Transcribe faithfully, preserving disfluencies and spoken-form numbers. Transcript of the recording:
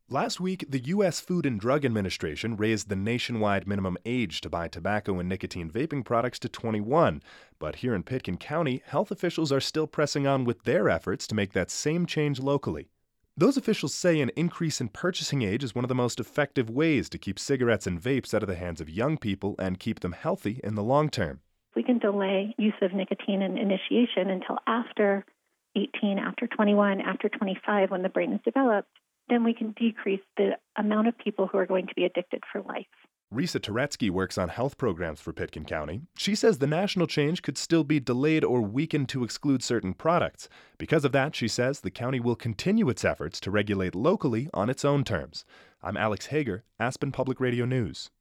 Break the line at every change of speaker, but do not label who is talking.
Last week, the U S. Food and Drug Administration raised the nationwide minimum age to buy tobacco and nicotine vaping products to twenty-one. But here in Pitkin County, health officials are still pressing on with their efforts to make that same change locally. Those officials say an increase in purchasing age is one of the most effective ways to keep cigarettes and vapes out of the hands of young people and keep them healthy in the long term.
We can delay use of nicotine and initiation until after eighteen, after twenty-one, after twenty-five, when the brain is developed. Then we can decrease the amount of people who are going to be addicted for life.
Risa Turetsky works on health programs for Pitkin County. She says the national change could still be delayed or weakened to exclude certain products. Because of that, she says the county will continue its efforts to regulate locally on its own terms. I'm Alex Hager, Aspen Public Radio News.